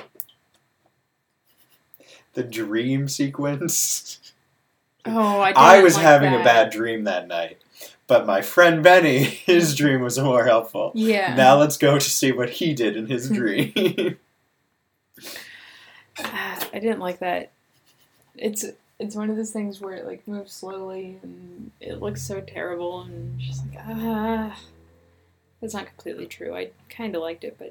the dream sequence. Oh, I didn't I was like having that. a bad dream that night. But my friend Benny, his dream was more helpful. Yeah. Now let's go to see what he did in his dream. I didn't like that. It's it's one of those things where it like moves slowly and it looks so terrible and just like ah. That's not completely true. I kind of liked it, but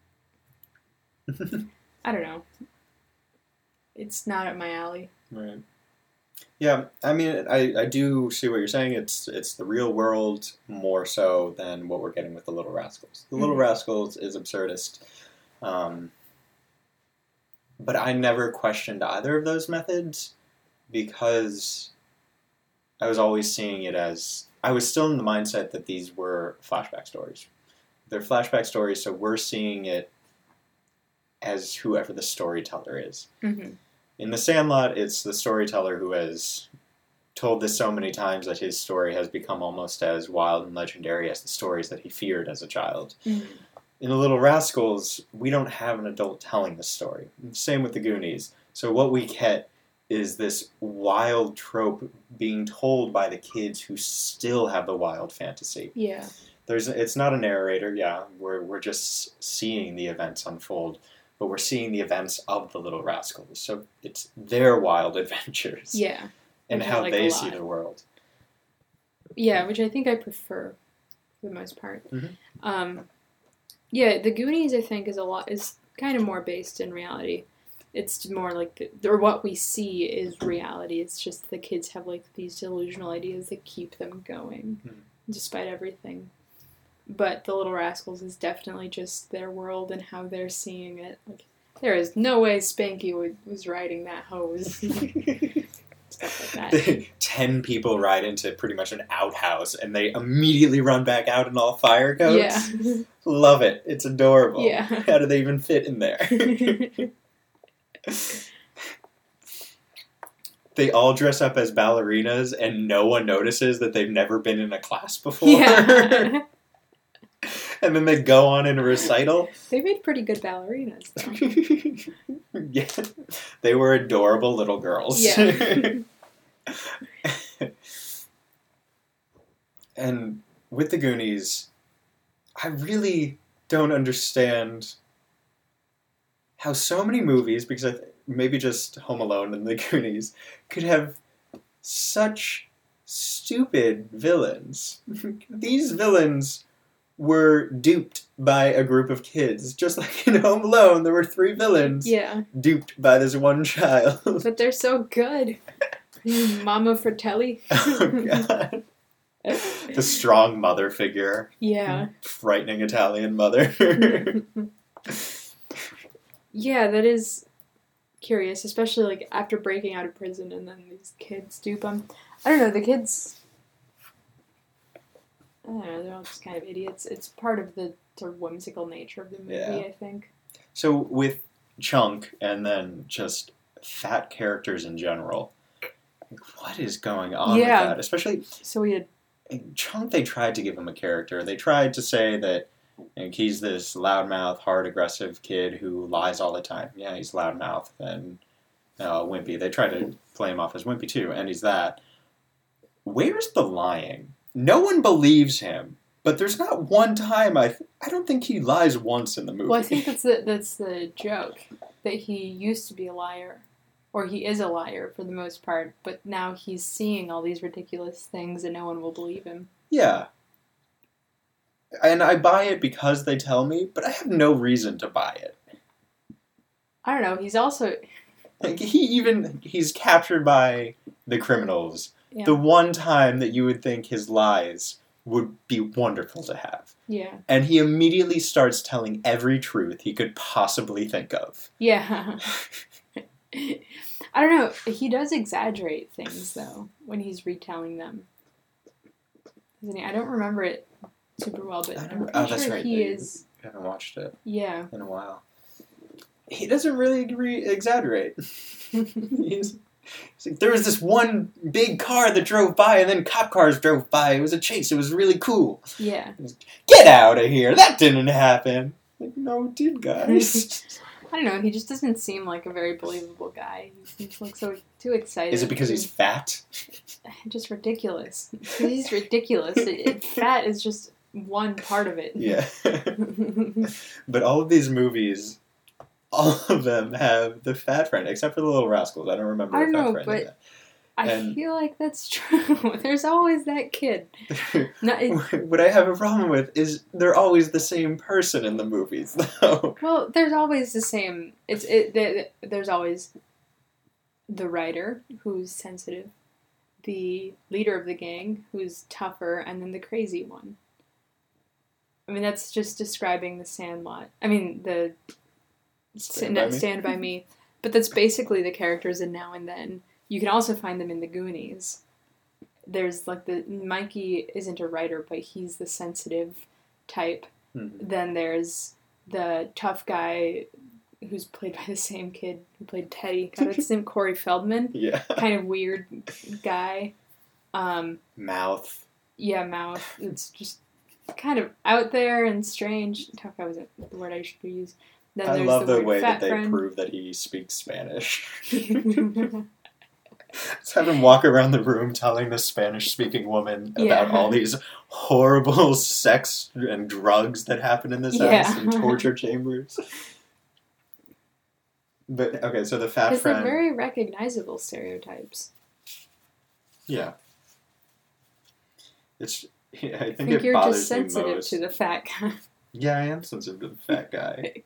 I don't know. It's not up my alley. Right. Yeah, I mean, I, I do see what you're saying. It's it's the real world more so than what we're getting with the Little Rascals. The Little Mhm. Rascals is absurdist. Um, but I never questioned either of those methods because I was always seeing it as... I was still in the mindset that these were flashback stories. They're flashback stories, so we're seeing it as whoever the storyteller is. Mm-hmm. In The Sandlot, it's the storyteller who has told this so many times that his story has become almost as wild and legendary as the stories that he feared as a child. Mm-hmm. In The Little Rascals, we don't have an adult telling the story. Same with The Goonies. So what we get is this wild trope being told by the kids who still have the wild fantasy. Yeah. There's, it's not a narrator, yeah. We're we're just seeing the events unfold, but we're seeing the events of the Little Rascals. So it's their wild adventures. Yeah. And Which I how like they a see lot. the world. Yeah, which I think I prefer for the most part. Mhm. Um, yeah, The Goonies I think is a lot is kind of more based in reality. It's more like the, or what we see is reality. It's just the kids have like these delusional ideas that keep them going Hmm. despite everything. But The Little Rascals is definitely just their world and how they're seeing it. Like, there is no way Spanky would, was riding that hose. Stuff like that. Ten people ride into pretty much an outhouse and they immediately run back out in all fire coats. Yeah. Love it. It's adorable. Yeah. How do they even fit in there? They all dress up as ballerinas and no one notices that they've never been in a class before. Yeah. And then they go on in a recital. They made pretty good ballerinas, though. Yeah. They were adorable little girls. Yeah. And with the Goonies, I really don't understand how so many movies, because I th- maybe just Home Alone and The Goonies, could have such stupid villains. These villains were duped by a group of kids. Just like in Home Alone, there were three villains Yeah. duped by this one child. But they're so good. Mama Fratelli. Oh, God. The strong mother figure. Yeah. Frightening Italian mother. Yeah, that is curious, especially like after breaking out of prison and then these kids dupe them. I don't know, the kids, I don't know, they're all just kind of idiots. It's part of the sort of whimsical nature of the movie, Yeah. I think. So with Chunk and then just fat characters in general, what is going on Yeah. with that? Especially So we had, Chunk, they tried to give him a character. They tried to say that like, he's this loudmouth, hard, aggressive kid who lies all the time. Yeah, he's loudmouth and uh, wimpy. They try to play him off as wimpy too, and he's that. Where's the lying? No one believes him, but there's not one time I th- I don't think he lies once in the movie. well, I think that's the, that's the joke, that he used to be a liar. Or he is a liar for the most part, but now he's seeing all these ridiculous things and no one will believe him. Yeah. And I buy it because they tell me, but I have no reason to buy it. I don't know, he's also... Like, he even, he's captured by the criminals. Yeah. The one time that you would think his lies would be wonderful to have. Yeah. And he immediately starts telling every truth he could possibly think of. Yeah. I don't know. He does exaggerate things, though, when he's retelling them. Doesn't he? I don't remember it super well, but I I'm don't- pretty oh, that's sure right, he they- is... I haven't watched it Yeah. in a while. He doesn't really re- exaggerate. he's, he's like, there was this one big car that drove by, and then cop cars drove by. It was a chase. It was really cool. Yeah. Get out of here! That didn't happen. Like, no, it did, guys. I don't know. He just doesn't seem like a very believable guy. He seems like so too excited. Is it because he's fat? Just ridiculous. He's ridiculous. It, it, fat is just one part of it. Yeah. But all of these movies, all of them have the fat friend, except for the Little Rascals. I don't remember I a don't fat know, friend but in I And- feel like that's true. There's always that kid. that. No, it, What I have a problem with is they're always the same person in the movies, though. well, there's always the same. It's it. The, there's always the writer who's sensitive, the leader of the gang who's tougher, and then the crazy one. I mean, that's just describing the Sandlot. I mean, the Stand Stand, By Me? Stand By Me. But that's basically the characters in Now and Then. You can also find them in the Goonies. There's like the Mikey isn't a writer, but he's the sensitive type. Mhm. Then there's the tough guy who's played by the same kid who played Teddy. God, it's him, Corey Feldman. Yeah. Kind of weird guy. Um, Mouth. yeah, mouth. It's just kind of out there and strange. Tough guy was the word I should use. Then I there's love the, the word way fat that they friend. prove that he speaks Spanish. Let's have him walk around the room telling the Spanish-speaking woman about Yeah. all these horrible sex and drugs that happen in this Yeah. house and torture chambers. But, okay, so the fat Because they're friend... very recognizable stereotypes. Yeah. It's... Yeah, I I think, think it you're bothers just sensitive me most. to the fat guy. Yeah, I am sensitive to the fat guy.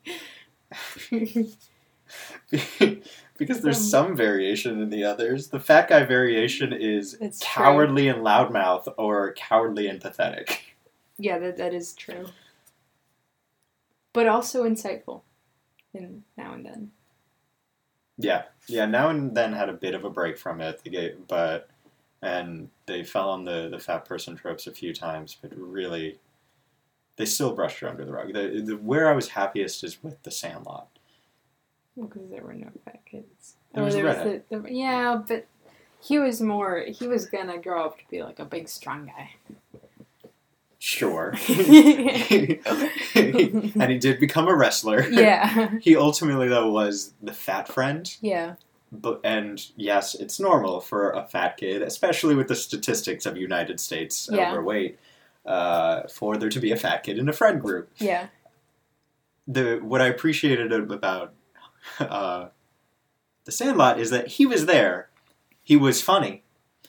Because there's Um, some variation in the others. The fat guy variation is It's true. cowardly and loudmouth or cowardly and pathetic. Yeah, that that is true. But also insightful. In Now and Then. Yeah, yeah. Now and Then had a bit of a break from it, they gave, but and they fell on the, the fat person tropes a few times, but really, they still brushed her under the rug. The, the, where I was happiest is with The Sandlot. Because there were no fat kids. There was a the, redhead. the, yeah, but he was more, he was gonna grow up to be like a big strong guy. Sure. And he did become a wrestler. Yeah. He ultimately, though, was the fat friend. Yeah. But, and yes, it's normal for a fat kid, especially with the statistics of United States Yeah. overweight. uh, for there to be a fat kid in a friend group. Yeah. The what I appreciated about uh, The Sandlot is that he was there. He was funny.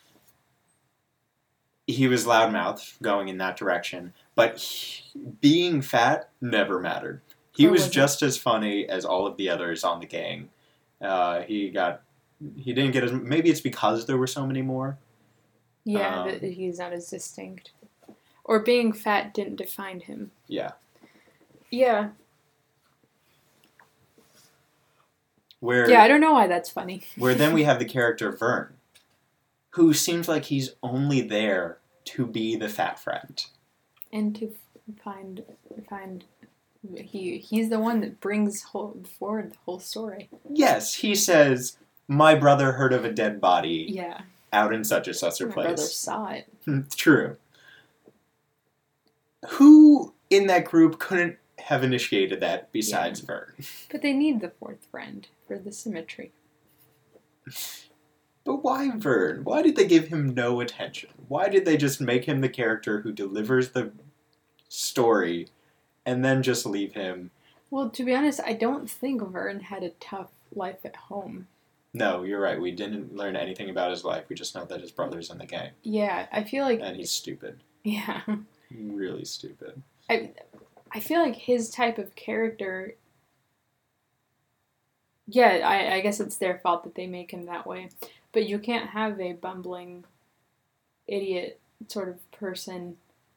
He was loudmouth going in that direction, but he, being fat never mattered. He Or was, was it? just as funny as all of the others on the gang. Uh, he got, he didn't get as, maybe it's because there were so many more. Yeah, Um, that he's not as distinct. Or being fat didn't define him. Yeah. Yeah. Where, Yeah, I don't know why that's funny. where then we have the character Vern, who seems like he's only there to be the fat friend. And to f- find, find, he he's the one that brings whole, forward the whole story. Yes, he says, my brother heard of a dead body Yeah. out in such and such a My brother place. saw it. True. Who in that group couldn't have initiated that besides Vern? But they need the fourth friend for the symmetry. But why Vern? Why did they give him no attention? Why did they just make him the character who delivers the story and then just leave him? Well, to be honest, I don't think Vern had a tough life at home. No, you're right. We didn't learn anything about his life. We just know that his brother's in the gang. Yeah, I feel like... And he's stupid. Yeah. Really stupid. I, I feel like his type of character... Yeah, I, I guess it's their fault that they make him that way. But you can't have a bumbling, idiot sort of person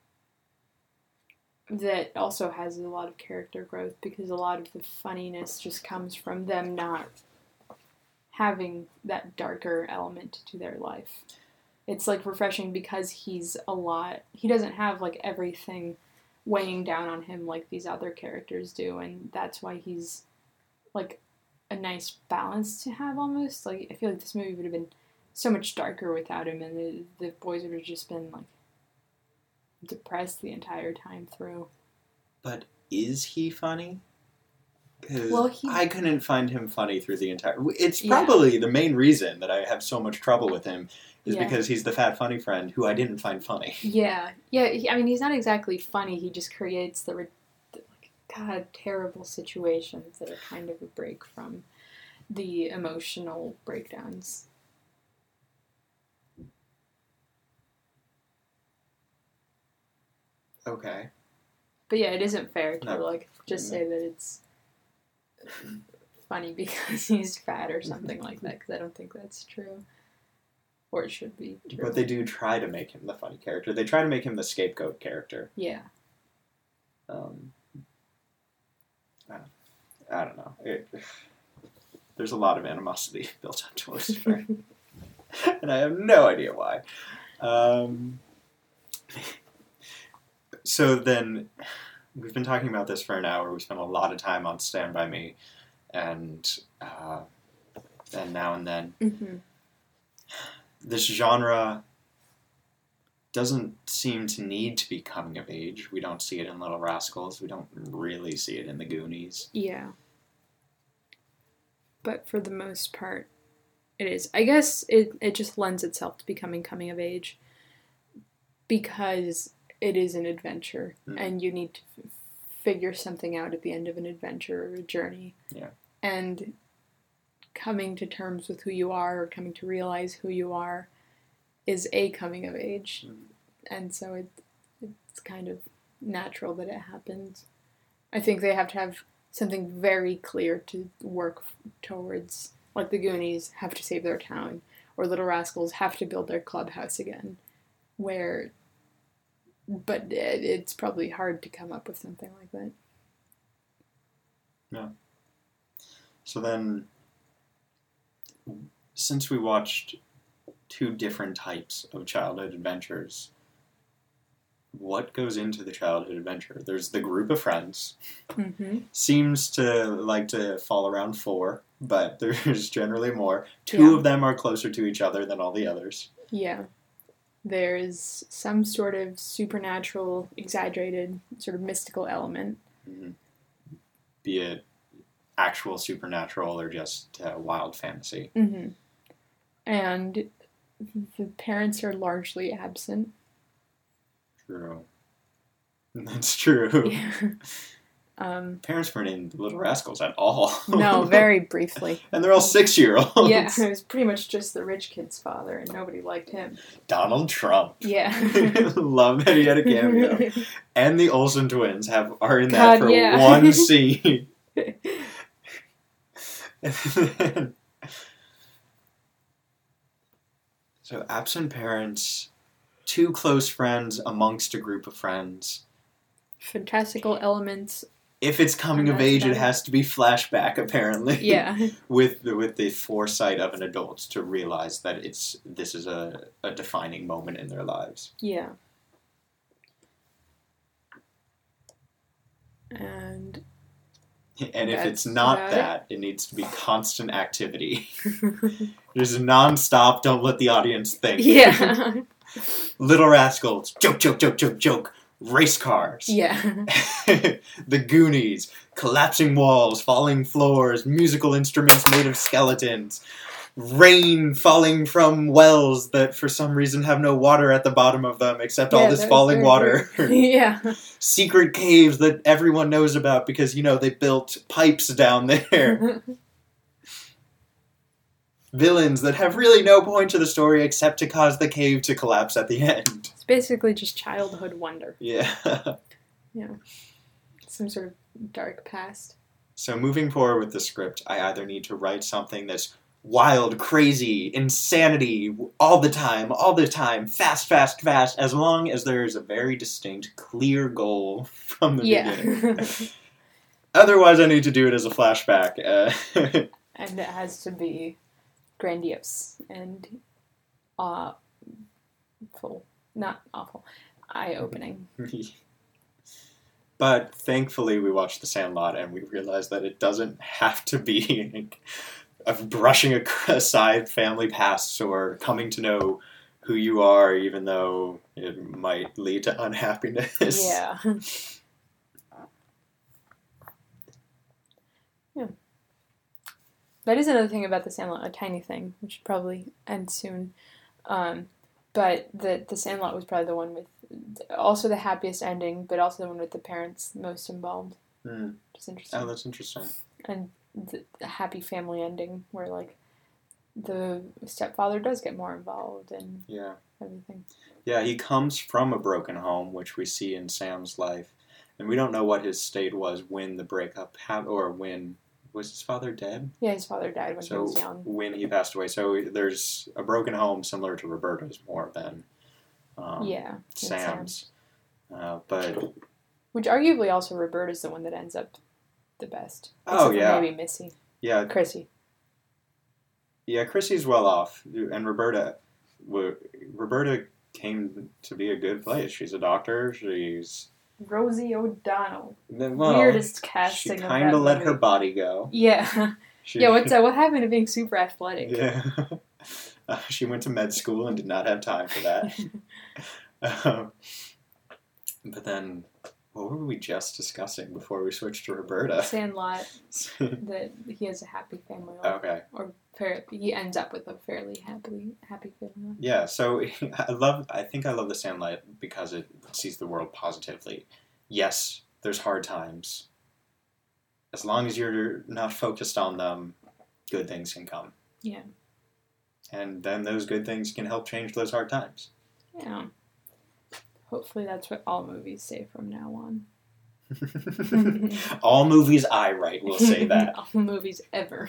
that also has a lot of character growth, because a lot of the funniness just comes from them not having that darker element to their life. It's like refreshing because he's a lot, he doesn't have like everything weighing down on him like these other characters do, and that's why he's like a nice balance to have almost. Like, I feel like this movie would have been so much darker without him, and the, the boys would have just been like depressed the entire time through. But is he funny? Because Well, he- I couldn't find him funny through the entire... It's Yeah. probably the main reason that I have so much trouble with him is Yeah. because he's the fat funny friend who I didn't find funny. Yeah, yeah. He, I mean, he's not exactly funny. He just creates the, ri- the like, God, terrible situations that are kind of a break from the emotional breakdowns. Okay. But yeah, it isn't fair to No. like just say that it's funny because he's fat or something like that, because I don't think that's true. Or it should be true. But they do try to make him the funny character. They try to make him the scapegoat character. Yeah. Um, I, I don't know. It, there's a lot of animosity built up towards Lucifer. And I have no idea why. Um, so then, we've been talking about this for an hour. We spent a lot of time on Stand By Me. And, uh, and Now and Then. Mm-hmm. This genre doesn't seem to need to be coming of age. We don't see it in Little Rascals. We don't really see it in The Goonies. Yeah. But for the most part, it is. I guess it, it just lends itself to becoming coming of age because it is an adventure, Mm. and you need to f- figure something out at the end of an adventure or a journey. Yeah. And coming to terms with who you are, or coming to realize who you are, is a coming of age. Mm. And so it, it's kind of natural that it happens. I think they have to have something very clear to work f- towards. Like the Goonies have to save their town, or Little Rascals have to build their clubhouse again. Where, but it, it's probably hard to come up with something like that. Yeah. So then, since we watched two different types of childhood adventures, what goes into the childhood adventure? There's the group of friends. Mm-hmm. Seems to like to fall around four, but there's generally more. Two Yeah. of them are closer to each other than all the others. Yeah. There's some sort of supernatural, exaggerated, sort of mystical element. Mm-hmm. Be it actual supernatural or just uh, wild fantasy. Mm-hmm. And the parents are largely absent. True. That's true. Yeah. Um, Parents weren't in Little Rascals at all. no, very briefly. And they're all six-year-olds. Yeah, it was pretty much just the rich kid's father, and nobody liked him. Donald Trump. Yeah. Love that he had a cameo. And the Olsen twins have are in God, that for yeah. one scene. So absent parents, two close friends amongst a group of friends. Fantastical elements. If it's coming And of that's age, it about it. has to be flashback, apparently. Yeah. with the, with the foresight of an adult to realize that it's this is a, a defining moment in their lives. Yeah. And And if That's it's not about it. that, it needs to be constant activity. Just non-stop, don't let the audience think. yeah. Little Rascals, joke, joke, joke, joke, joke, race cars. Yeah. The Goonies, collapsing walls, falling floors, musical instruments made of skeletons, rain falling from wells that for some reason have no water at the bottom of them except all Yeah, this that was falling very water. weird. yeah. Secret caves that everyone knows about because, you know, they built pipes down there. Villains that have really no point to the story except to cause the cave to collapse at the end. It's basically just childhood wonder. Yeah. Some sort of dark past. So moving forward with the script, I either need to write something that's wild, crazy, insanity, all the time, all the time, fast, fast, fast, as long as there is a very distinct, clear goal from the Yeah. beginning. Otherwise, I need to do it as a flashback. Uh, And it has to be grandiose and awful. Not awful. Eye-opening. But thankfully, we watched The Sandlot and we realized that it doesn't have to be of brushing aside family pasts or coming to know who you are, even though it might lead to unhappiness. Yeah. Yeah. That is another thing about The Sandlot, a tiny thing, which should probably end soon. Um, but the The Sandlot was probably the one with also the happiest ending, but also the one with the parents most involved. Mm. Which is interesting. Oh, that's interesting. And the, the happy family ending where, like, the stepfather does get more involved and Yeah. everything. Yeah, he comes from a broken home, which we see in Sam's life. And we don't know what his state was when the breakup happened, or when... Was his father dead? Yeah, his father died when So he was young. when he passed away. So there's a broken home similar to Roberta's more than um, Yeah. and Sam's. Uh, but, Which arguably also Roberta's the one that ends up the best. Oh, Except for yeah. maybe Missy. yeah, Chrissy. yeah, Chrissy's well off. And Roberta... w- Roberta came to be a good place. She's a doctor. She's... Rosie O'Donnell. Well, Weirdest she casting of kind that of let movie. her body go. Yeah. She, Yeah, what's that? What happened to being super athletic? Yeah. Uh, she went to med school and did not have time for that. um, but then, what were we just discussing before we switched to Roberta? Sandlot, that he has a happy family life. Okay. Or fair, he ends up with a fairly happily happy family life. Yeah, so I love, I think I love The Sandlot because it sees the world positively. Yes, there's hard times. As long as you're not focused on them, good things can come. Yeah. And then those good things can help change those hard times. Yeah. Hopefully that's what all movies say from now on. All movies I write will say that. All movies ever.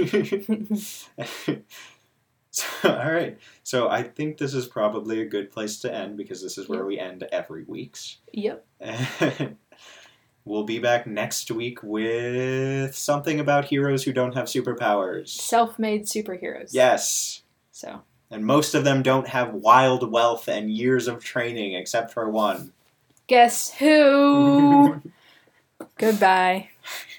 So, all right. So I think this is probably a good place to end because this is where we end every week's. Yep. We'll be back next week with something about heroes who don't have superpowers. Self-made superheroes. Yes. So. And most of them don't have wild wealth and years of training except for one. Guess who? Goodbye.